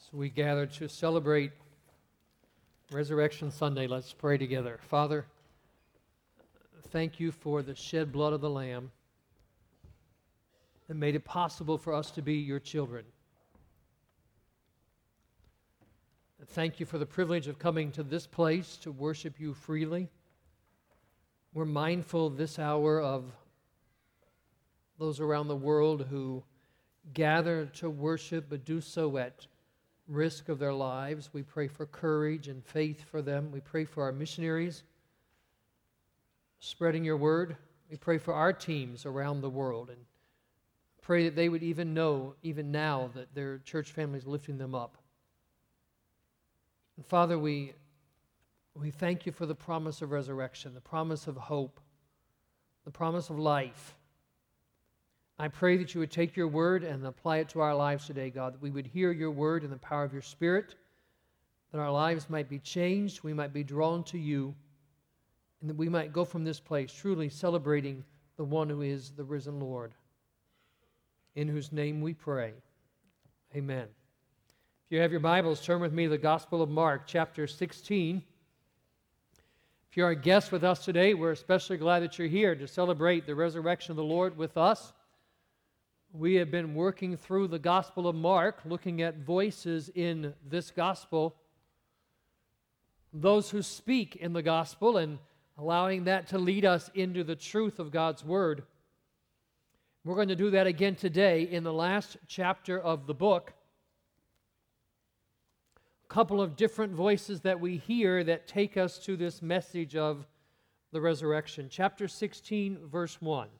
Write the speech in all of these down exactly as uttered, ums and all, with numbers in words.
So we gather to celebrate Resurrection Sunday. Let's pray together. Father, thank you for the shed blood of the Lamb that made it possible for us to be your children. Thank you for the privilege of coming to this place to worship you freely. We're mindful this hour of those around the world who gather to worship but do so at risk of their lives. We pray for courage and faith for them. We pray for our missionaries spreading your word. We pray for our teams around the world and pray that they would even know, even now, that their church family is lifting them up. And Father, we, we thank you for the promise of resurrection, the promise of hope, the promise of life. I pray that you would take your word and apply it to our lives today, God, that we would hear your word in the power of your Spirit, that our lives might be changed, we might be drawn to you, and that we might go from this place truly celebrating the one who is the risen Lord, in whose name we pray. Amen. If you have your Bibles, turn with me to the Gospel of Mark, chapter sixteen. If you're a guest with us today, we're especially glad that you're here to celebrate the resurrection of the Lord with us. We have been working through the Gospel of Mark, looking at voices in this Gospel, those who speak in the Gospel, and allowing that to lead us into the truth of God's Word. We're going to do that again today in the last chapter of the book. A couple of different voices that we hear that take us to this message of the resurrection. Chapter sixteen, verse one.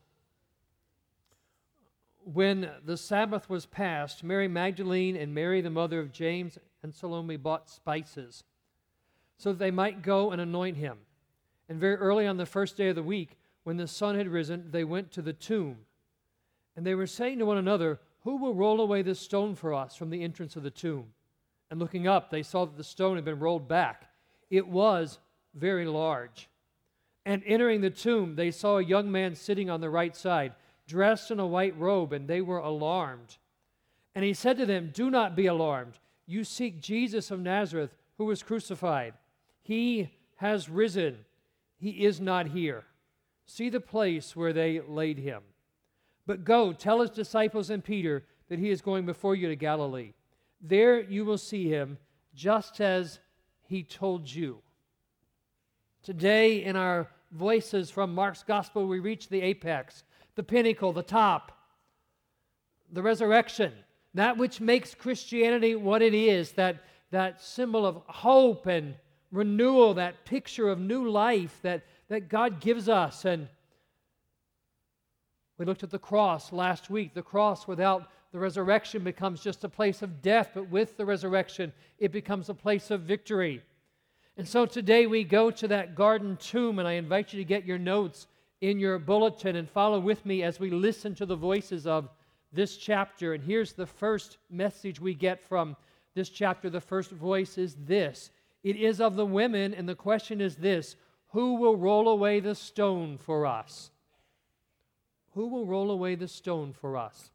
When the Sabbath was past, Mary Magdalene and Mary, the mother of James and Salome, bought spices so that they might go and anoint him. And very early on the first day of the week, when the sun had risen, they went to the tomb. And they were saying to one another, "Who will roll away this stone for us from the entrance of the tomb?" And looking up, they saw that the stone had been rolled back. It was very large. And entering the tomb, they saw a young man sitting on the right side, dressed in a white robe, and they were alarmed. And he said to them, "Do not be alarmed. You seek Jesus of Nazareth, who was crucified. He has risen. He is not here. See the place where they laid him. But go, tell his disciples and Peter that he is going before you to Galilee. There you will see him, just as he told you." Today, in our voices from Mark's Gospel, we reach the apex, the pinnacle, the top, the resurrection, that which makes Christianity what it is, that, that symbol of hope and renewal, that picture of new life that, that God gives us. And we looked at the cross last week. The cross without the resurrection becomes just a place of death, but with the resurrection, it becomes a place of victory. And so today we go to that garden tomb, and I invite you to get your notes in your bulletin and follow with me as we listen to the voices of this chapter. And here's the first message we get from this chapter. The first voice is this. It is of the women, and the question is this: who will roll away the stone for us? Who will roll away the stone for us?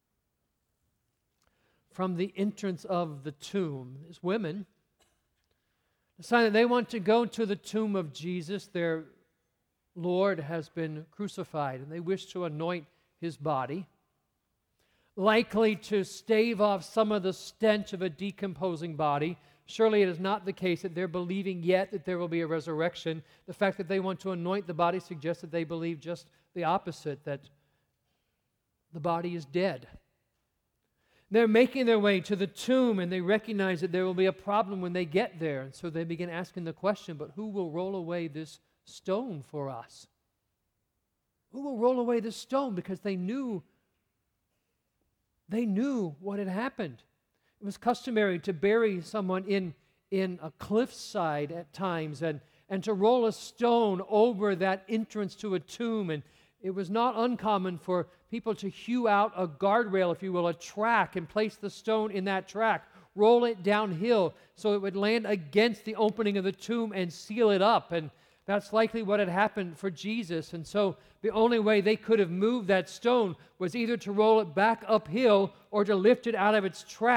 From the entrance of the tomb, these women decide that they want to go to the tomb of Jesus. Their Lord has been crucified, and they wish to anoint his body, likely to stave off some of the stench of a decomposing body. Surely it is not the case that they're believing yet that there will be a resurrection. The fact that they want to anoint the body suggests that they believe just the opposite, that the body is dead. They're making their way to the tomb, and they recognize that there will be a problem when they get there, and so they begin asking the question, but who will roll away this stone for us? Who will roll away this stone? Because they knew, they knew what had happened. It was customary to bury someone in, in a cliffside at times, and, and to roll a stone over that entrance to a tomb. And it was not uncommon for people to hew out a guardrail, if you will, a track, and place the stone in that track, roll it downhill so it would land against the opening of the tomb and seal it up. And that's likely what had happened for Jesus. And so the only way they could have moved that stone was either to roll it back uphill or to lift it out of its track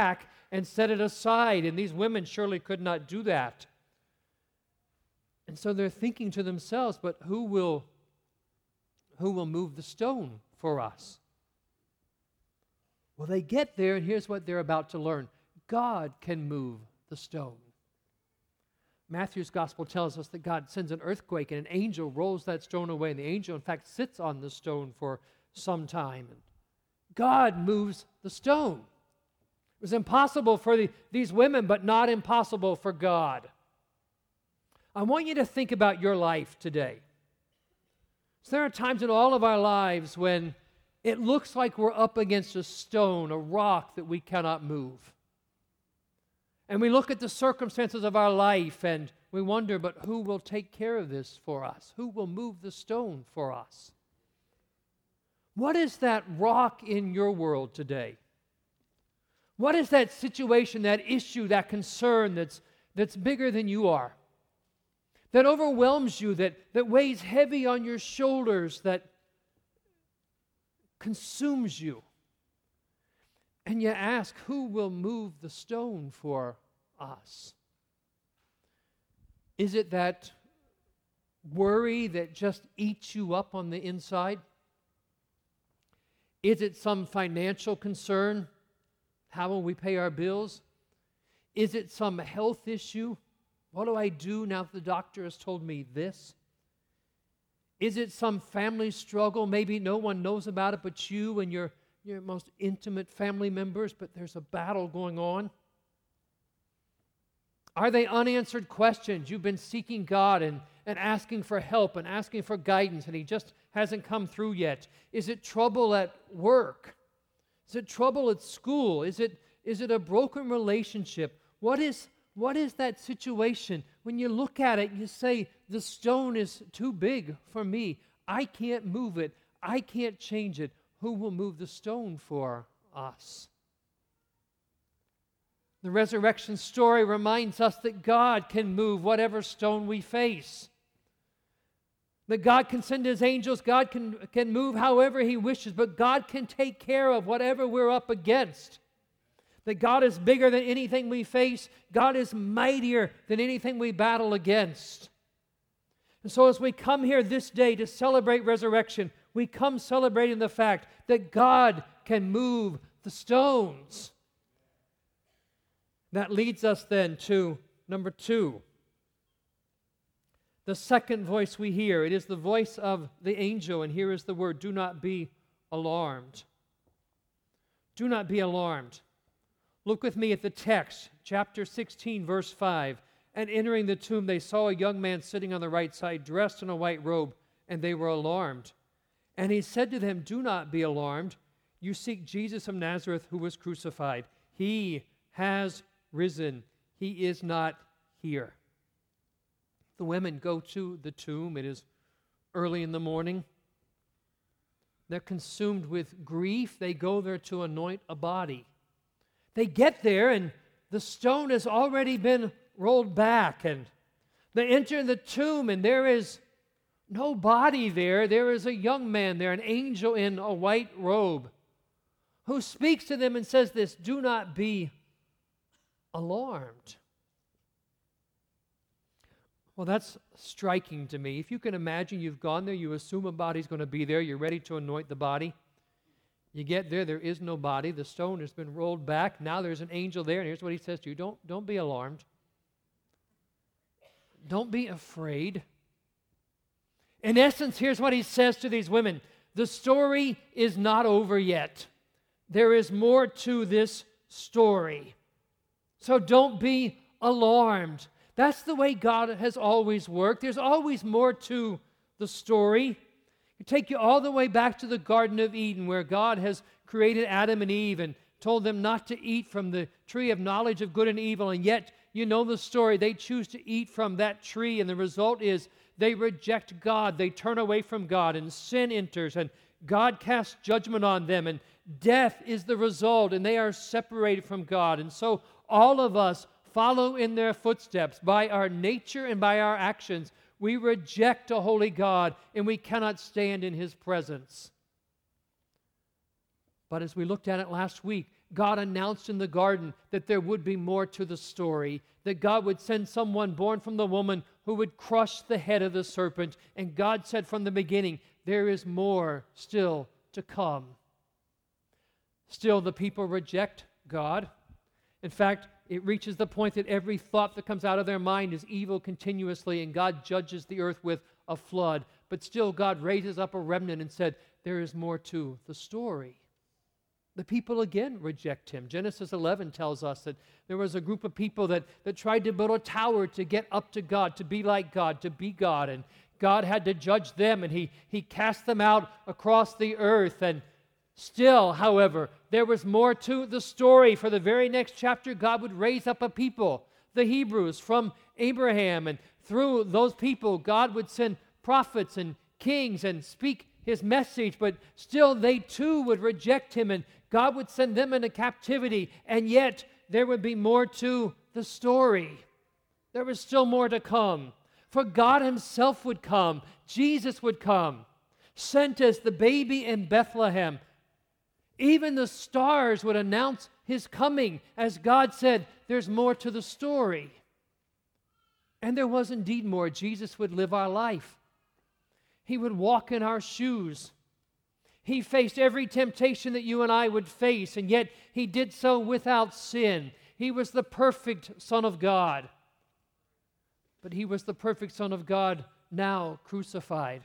and set it aside. And these women surely could not do that. And so they're thinking to themselves, but who will, who will move the stone for us? Well, they get there, and here's what they're about to learn. God can move the stone. Matthew's gospel tells us that God sends an earthquake, and an angel rolls that stone away, and the angel, in fact, sits on the stone for some time. And God moves the stone. It was impossible for the, these women, but not impossible for God. I want you to think about your life today. So there are times in all of our lives when it looks like we're up against a stone, a rock that we cannot move. And we look at the circumstances of our life and we wonder, but who will take care of this for us? Who will move the stone for us? What is that rock in your world today? What is that situation, that issue, that concern that's, that's bigger than you are? That overwhelms you, that, that weighs heavy on your shoulders, that consumes you. And you ask, who will move the stone for us? Is it that worry that just eats you up on the inside? Is it some financial concern? How will we pay our bills? Is it some health issue? What do I do now that the doctor has told me this? Is it some family struggle? Maybe no one knows about it but you and your, your most intimate family members, but there's a battle going on. Are they unanswered questions? You've been seeking God and, and asking for help and asking for guidance, and He just hasn't come through yet. Is it trouble at work? Is it trouble at school? Is it, is it a broken relationship? What is What is that situation? When you look at it, you say, the stone is too big for me. I can't move it. I can't change it. Who will move the stone for us? The resurrection story reminds us that God can move whatever stone we face. That God can send His angels. God can, can move however He wishes, but God can take care of whatever we're up against. That God is bigger than anything we face. God is mightier than anything we battle against. And so as we come here this day to celebrate resurrection, we come celebrating the fact that God can move the stones. That leads us then to number two. The second voice we hear, it is the voice of the angel, and here is the word, do not be alarmed. Do not be alarmed. Look with me at the text, chapter sixteen, verse five. And entering the tomb, they saw a young man sitting on the right side, dressed in a white robe, and they were alarmed. And he said to them, do not be alarmed. You seek Jesus of Nazareth, who was crucified. He has risen. He is not here. The women go to the tomb. It is early in the morning. They're consumed with grief. They go there to anoint a body. They get there, and the stone has already been rolled back, and they enter the tomb, and there is no body there. There is a young man there, an angel in a white robe, who speaks to them and says this, do not be alarmed. Well, that's striking to me. If you can imagine, you've gone there, you assume a body's going to be there, you're ready to anoint the body. You get there, there is no body. The stone has been rolled back. Now there's an angel there, and here's what he says to you. Don't, don't be alarmed. Don't be afraid. In essence, here's what he says to these women. The story is not over yet. There is more to this story. So don't be alarmed. That's the way God has always worked. There's always more to the story. It take you all the way back to the Garden of Eden, where God has created Adam and Eve and told them not to eat from the tree of knowledge of good and evil, and yet you know the story. They choose to eat from that tree, and the result is they reject God. They turn away from God, and sin enters, and God casts judgment on them, and death is the result, and they are separated from God. And so all of us follow in their footsteps by our nature and by our actions. We reject a holy God, and we cannot stand in His presence. But as we looked at it last week, God announced in the garden that there would be more to the story, that God would send someone born from the woman who would crush the head of the serpent. And God said from the beginning, there is more still to come. Still, the people reject God. In fact, it reaches the point that every thought that comes out of their mind is evil continuously, and God judges the earth with a flood. But still, God raises up a remnant and said, there is more to the story. The people again reject him. Genesis eleven tells us that there was a group of people that, that tried to build a tower to get up to God, to be like God, to be God. And God had to judge them, and he, he cast them out across the earth. And still, however, there was more to the story. For the very next chapter, God would raise up a people, the Hebrews, from Abraham. And through those people, God would send prophets and kings and speak his message. But still, they too would reject him, and God would send them into captivity. And yet, there would be more to the story. There was still more to come. For God himself would come. Jesus would come, sent as the baby in Bethlehem. Even the stars would announce his coming. As God said, there's more to the story. And there was indeed more. Jesus would live our life. He would walk in our shoes. He faced every temptation that you and I would face, and yet he did so without sin. He was the perfect Son of God. But he was the perfect Son of God now crucified,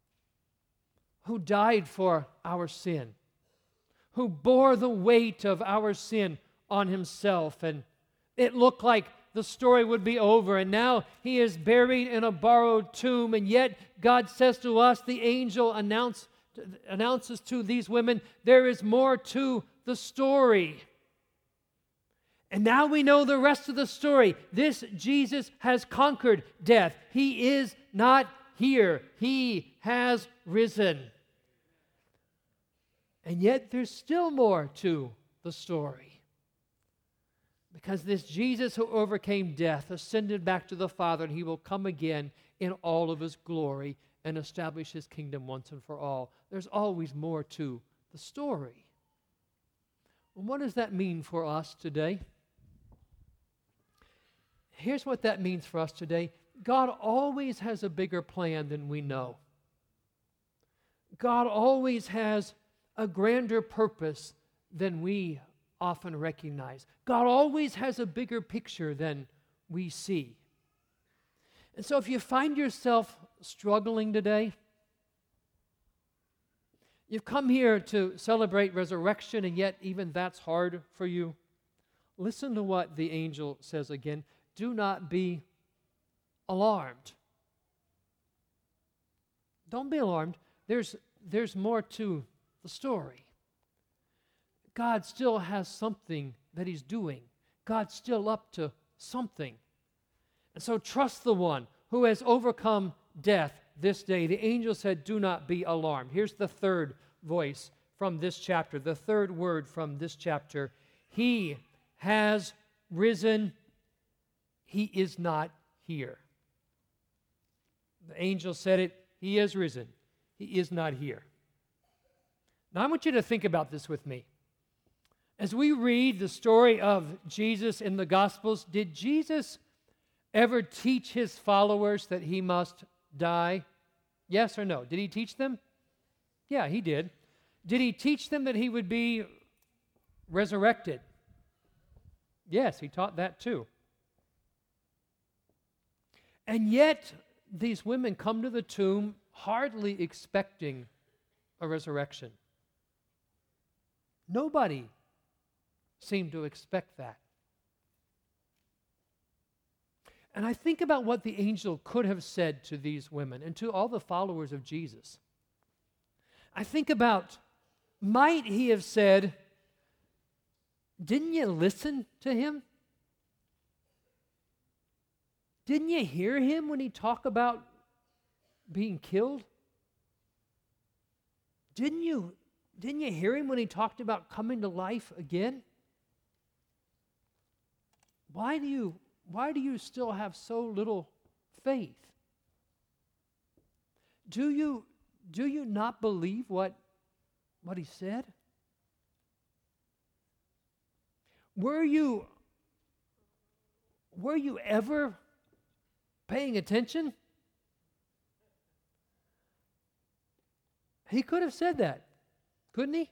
who died for our sin, who bore the weight of our sin on himself. And it looked like the story would be over, and now he is buried in a borrowed tomb. And yet God says to us, the angel announce, announces to these women, there is more to the story. And now we know the rest of the story. This Jesus has conquered death. He is not here. He has risen. And yet there's still more to the story. Because this Jesus who overcame death ascended back to the Father, and he will come again in all of his glory and establish his kingdom once and for all. There's always more to the story. Well, what does that mean for us today? Here's what that means for us today. God always has a bigger plan than we know. God always has a grander purpose than we often recognize. God always has a bigger picture than we see. And so if you find yourself struggling today, you've come here to celebrate resurrection, and yet even that's hard for you, listen to what the angel says again. Do not be alarmed. Don't be alarmed. There's, there's more to the story. God still has something that he's doing. God's still up to something. And so trust the one who has overcome death this day. The angel said, do not be alarmed. Here's the third voice from this chapter, the third word from this chapter. He has risen. He is not here. The angel said it. He is risen. He is not here. Now I want you to think about this with me. As we read the story of Jesus in the Gospels, did Jesus ever teach his followers that he must die? Yes or no? Did he teach them? Yeah, he did. Did he teach them that he would be resurrected? Yes, he taught that too. And yet, these women come to the tomb hardly expecting a resurrection. Nobody seemed to expect that. And I think about what the angel could have said to these women and to all the followers of Jesus. I think about, might he have said, didn't you listen to him? Didn't you hear him when he talked about being killed? Didn't you, didn't you hear him when he talked about coming to life again? Why do you, why do you still have so little faith? Do you, do you not believe what, what he said? were you, were you ever paying attention? He could have said that, couldn't he?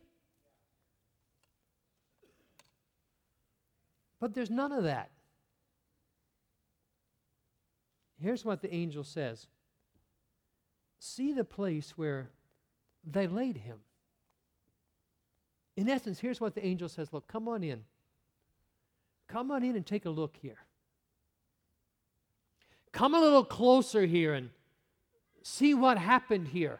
But there's none of that. Here's what the angel says. See the place where they laid him. In essence, here's what the angel says. Look, come on in. Come on in and take a look here. Come a little closer here and see what happened here.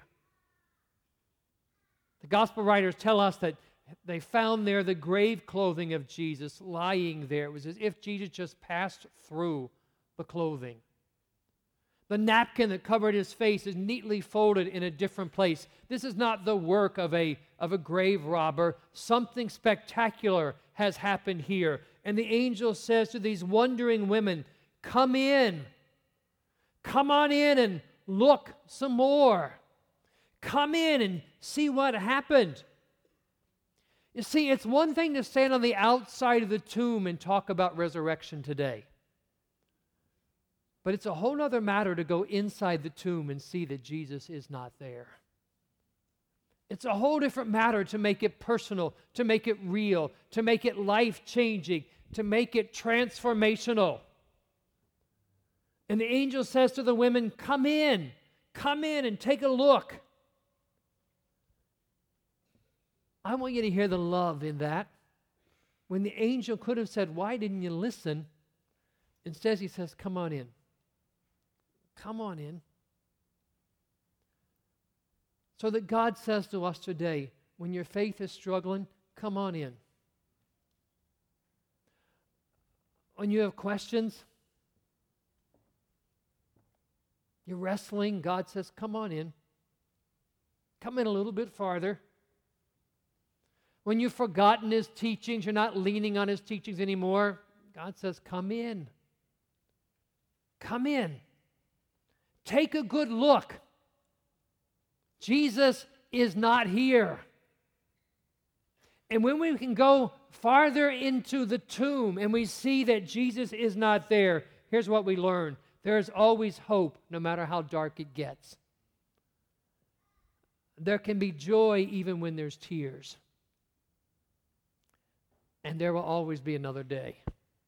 The gospel writers tell us that they found there the grave clothing of Jesus lying there. It was as if Jesus just passed through the clothing. The napkin that covered his face is neatly folded in a different place. This is not the work of a, of a grave robber. Something spectacular has happened here. And the angel says to these wondering women, come in. Come on in and look some more. Come in and see what happened. You see, it's one thing to stand on the outside of the tomb and talk about resurrection today. But it's a whole other matter to go inside the tomb and see that Jesus is not there. It's a whole different matter to make it personal, to make it real, to make it life-changing, to make it transformational. And the angel says to the women, come in, come in and take a look. I want you to hear the love in that. When the angel could have said, why didn't you listen? Instead he says, come on in. Come on in. So that God says to us today, when your faith is struggling, come on in. When you have questions, you're wrestling, God says, come on in. Come in a little bit farther. When you've forgotten his teachings, you're not leaning on his teachings anymore, God says, come in. Come in. Take a good look. Jesus is not here. And when we can go farther into the tomb and we see that Jesus is not there, here's what we learn. There is always hope, no matter how dark it gets. There can be joy even when there's tears. And there will always be another day.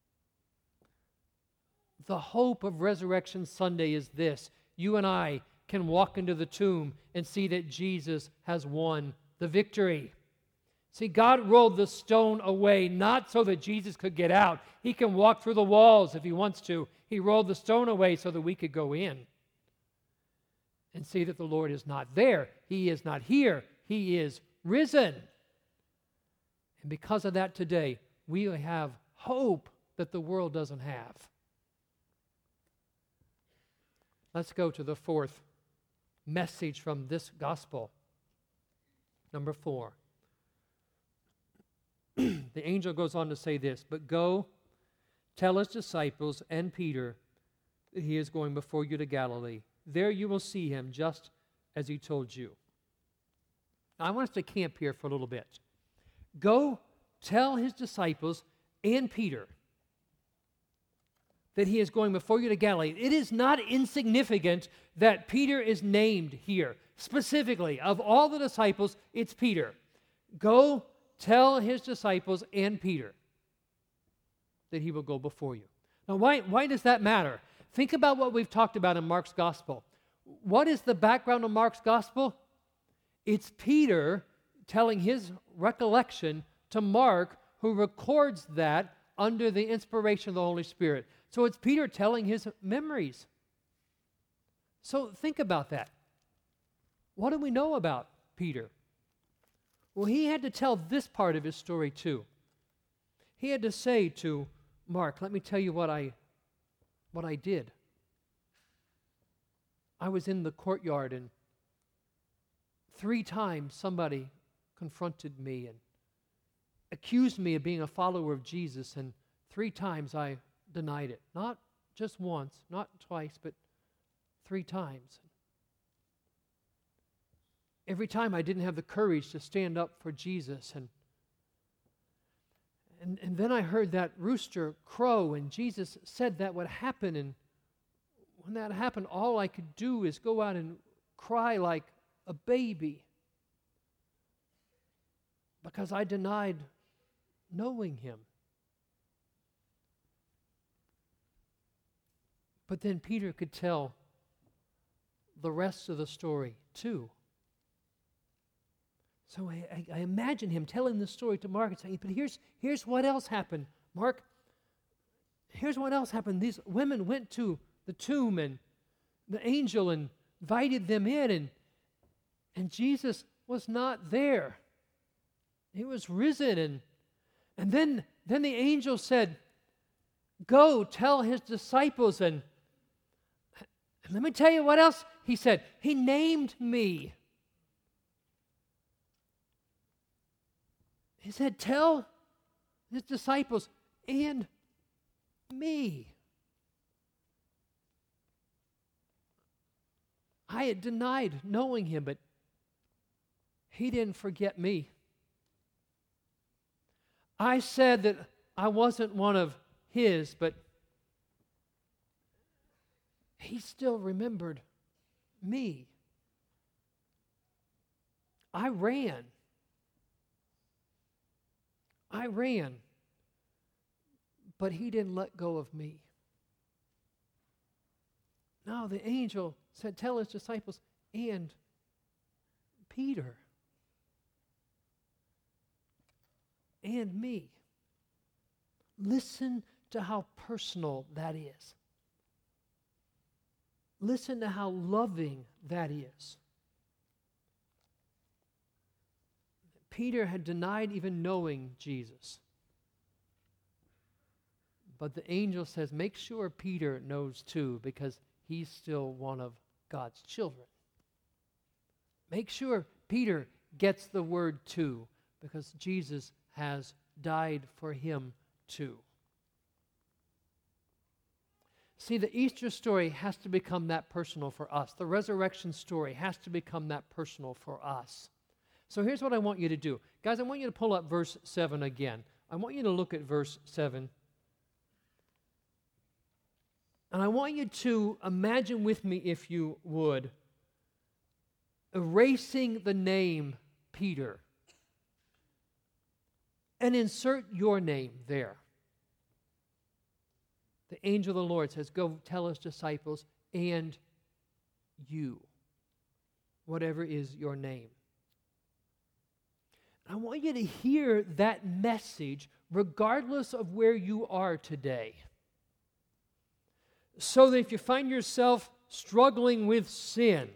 The hope of Resurrection Sunday is this. You and I can walk into the tomb and see that Jesus has won the victory. See, God rolled the stone away, not so that Jesus could get out. He can walk through the walls if he wants to. He rolled the stone away so that we could go in and see that the Lord is not there. He is not here. He is risen. And because of that today, we have hope that the world doesn't have. Let's go to the fourth message from this gospel. Number four. The angel goes on to say this, but go, tell his disciples and Peter that he is going before you to Galilee. There you will see him just as he told you. Now, I want us to camp here for a little bit. Go tell his disciples and Peter that he is going before you to Galilee. It is not insignificant that Peter is named here. Specifically, of all the disciples, it's Peter. Go tell his disciples and Peter that he will go before you. Now, why, why does that matter? Think about what we've talked about in Mark's gospel. What is the background of Mark's gospel? It's Peter telling his recollection to Mark, who records that under the inspiration of the Holy Spirit. So it's Peter telling his memories. So think about that. What do we know about Peter? Well, he had to tell this part of his story too. He had to say to Mark, let me tell you what I, what I did. I was in the courtyard and three times somebody confronted me and accused me of being a follower of Jesus, and three times I denied it. Not just once, not twice, but three times. Every time I didn't have the courage to stand up for Jesus. And, And, and then I heard that rooster crow, and Jesus said that would happen. And when that happened, all I could do is go out and cry like a baby because I denied knowing him. But then Peter could tell the rest of the story too. So I, I, I imagine him telling the story to Mark and saying, but here's, here's what else happened, Mark. Here's what else happened. These women went to the tomb, and the angel invited them in, and, and Jesus was not there. He was risen. And, and then, then the angel said, go tell his disciples. And let me tell you what else he said. He named me. He said, tell his disciples and me. I had denied knowing him, but he didn't forget me. I said that I wasn't one of his, but he still remembered me. I ran. I ran, but he didn't let go of me. No, the angel said, tell his disciples and Peter and me. Listen to how personal that is. Listen to how loving that is. Peter had denied even knowing Jesus. But the angel says, make sure Peter knows too, because he's still one of God's children. Make sure Peter gets the word too, because Jesus has died for him too. See, the Easter story has to become that personal for us. The resurrection story has to become that personal for us. So here's what I want you to do. Guys, I want you to pull up verse seven again. I want you to look at verse seven. And I want you to imagine with me, if you would, erasing the name Peter and insert your name there. The angel of the Lord says, go tell his disciples and you, whatever is your name. I want you to hear that message regardless of where you are today. So that if you find yourself struggling with sin,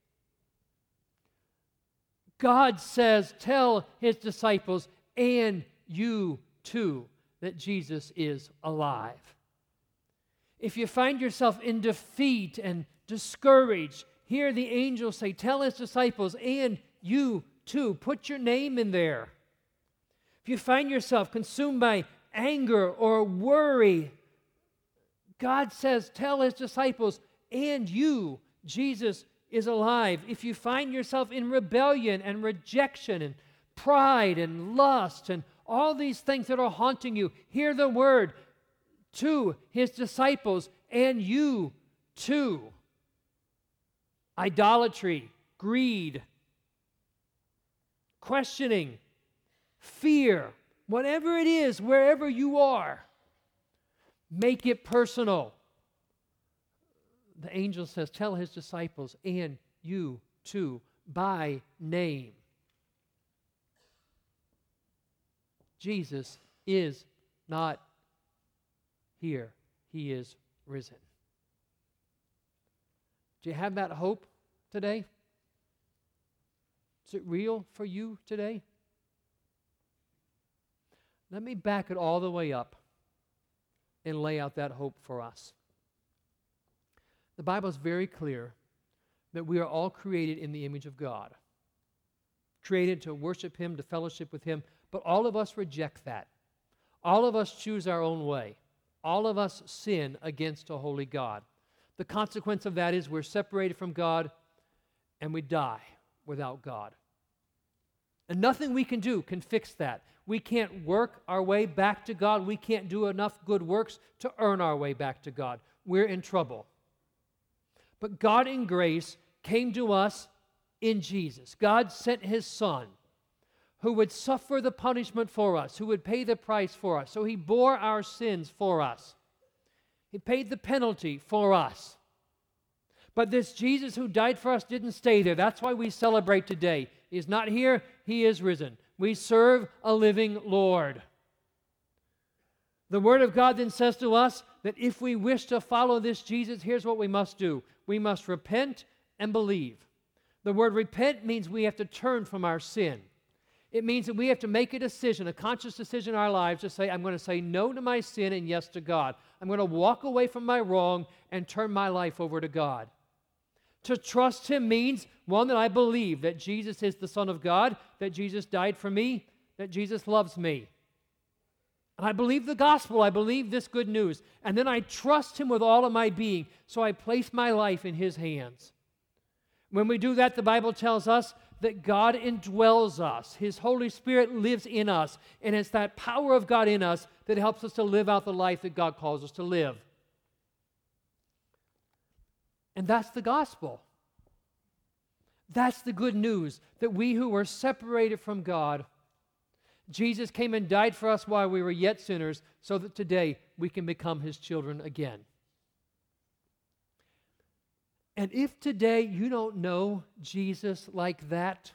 God says, tell his disciples and you too that Jesus is alive. If you find yourself in defeat and discouraged, hear the angel say, tell his disciples and you too. Put your name in there. If you find yourself consumed by anger or worry, God says, tell his disciples and you, Jesus is alive. If you find yourself in rebellion and rejection and pride and lust and all these things that are haunting you, hear the word to his disciples and you too. Idolatry, greed, questioning, fear, whatever it is, wherever you are, make it personal. The angel says, tell his disciples and you too by name. Jesus is not here. He is risen. Do you have that hope today? Is it real for you today? Let me back it all the way up and lay out that hope for us. The Bible is very clear that we are all created in the image of God, created to worship him, to fellowship with him, but all of us reject that. All of us choose our own way. All of us sin against a holy God. The consequence of that is we're separated from God and we die without God. And nothing we can do can fix that. We can't work our way back to God. We can't do enough good works to earn our way back to God. We're in trouble. But God in grace came to us in Jesus. God sent His Son, who would suffer the punishment for us, who would pay the price for us. So He bore our sins for us. He paid the penalty for us. But this Jesus who died for us didn't stay there. That's why we celebrate today. He is not here, He is risen. We serve a living Lord. The Word of God then says to us that if we wish to follow this Jesus, here's what we must do. We must repent and believe. The word repent means we have to turn from our sin. It means that we have to make a decision, a conscious decision in our lives to say, I'm going to say no to my sin and yes to God. I'm going to walk away from my wrong and turn my life over to God. To trust Him means, one, that I believe that Jesus is the Son of God, that Jesus died for me, that Jesus loves me. And I believe the gospel. I believe this good news. And then I trust Him with all of my being, so I place my life in His hands. When we do that, the Bible tells us that God indwells us. His Holy Spirit lives in us, and it's that power of God in us that helps us to live out the life that God calls us to live. And that's the gospel. That's the good news, that we who were separated from God, Jesus came and died for us while we were yet sinners, so that today we can become His children again. And if today you don't know Jesus like that,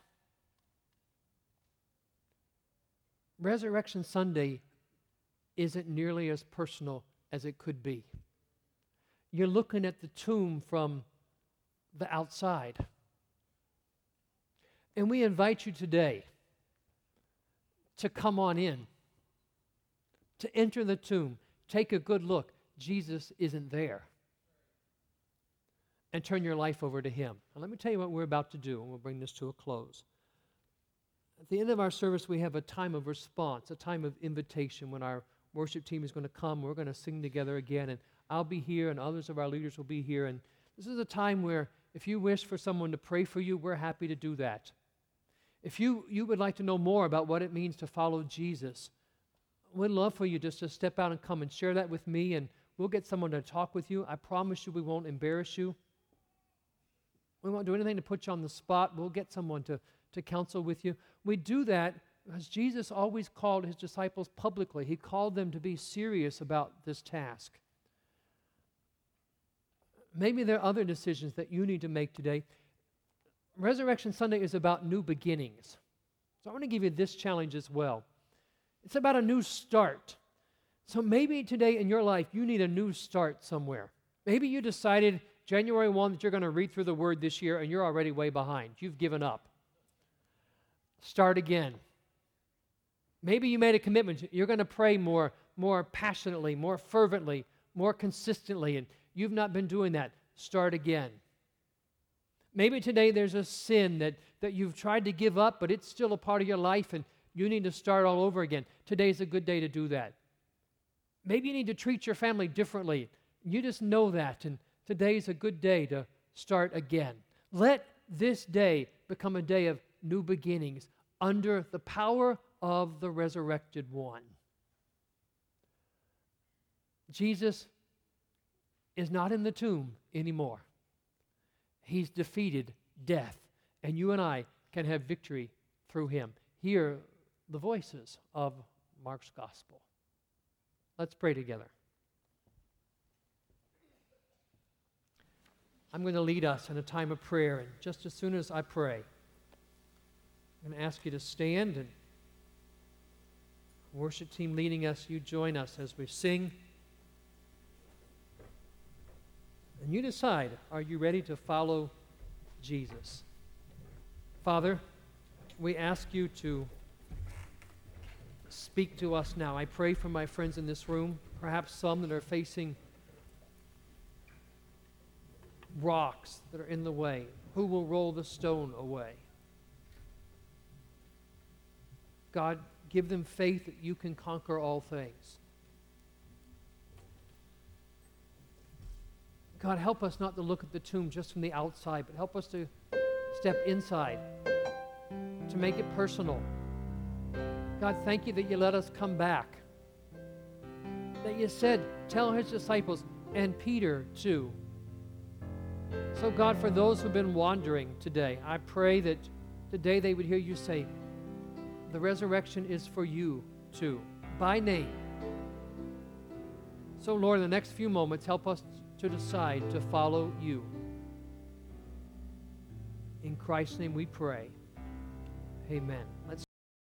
Resurrection Sunday isn't nearly as personal as it could be. You're looking at the tomb from the outside. And we invite you today to come on in, to enter the tomb, take a good look. Jesus isn't there. And turn your life over to Him. And let me tell you what we're about to do, and we'll bring this to a close. At the end of our service, we have a time of response, a time of invitation when our worship team is going to come. We're going to sing together again, and I'll be here, and others of our leaders will be here. And this is a time where if you wish for someone to pray for you, we're happy to do that. If you, you would like to know more about what it means to follow Jesus, we'd love for you just to step out and come and share that with me, and we'll get someone to talk with you. I promise you we won't embarrass you. We won't do anything to put you on the spot. We'll get someone to, to counsel with you. We do that because Jesus always called His disciples publicly. He called them to be serious about this task. Maybe there are other decisions that you need to make today. Resurrection Sunday is about new beginnings. So I want to give you this challenge as well. It's about a new start. So maybe today in your life you need a new start somewhere. Maybe you decided January first that you're going to read through the Word this year and you're already way behind. You've given up. Start again. Maybe you made a commitment. You're going to pray more, more passionately, more fervently, more consistently, and you've not been doing that. Start again. Maybe today there's a sin that, that you've tried to give up, but it's still a part of your life, and you need to start all over again. Today's a good day to do that. Maybe you need to treat your family differently. You just know that, and today's a good day to start again. Let this day become a day of new beginnings under the power of the resurrected one. Jesus is not in the tomb anymore. He's defeated death, and you and I can have victory through Him. Hear the voices of Mark's gospel. Let's pray together. I'm going to lead us in a time of prayer, and just as soon as I pray, I'm going to ask you to stand, and worship team leading us, you join us as we sing. And you decide, are you ready to follow Jesus? Father, we ask you to speak to us now. I pray for my friends in this room, perhaps some that are facing rocks that are in the way. Who will roll the stone away? God, give them faith that you can conquer all things. God, help us not to look at the tomb just from the outside, but help us to step inside, to make it personal, God, thank you that you let us come back. That you said, tell his disciples, and Peter too. So God, for those who've been wandering today, I pray that today they would hear you say, the resurrection is for you too, by name. So Lord, in the next few moments, help us to decide to follow you. In Christ's name we pray. Amen. Let's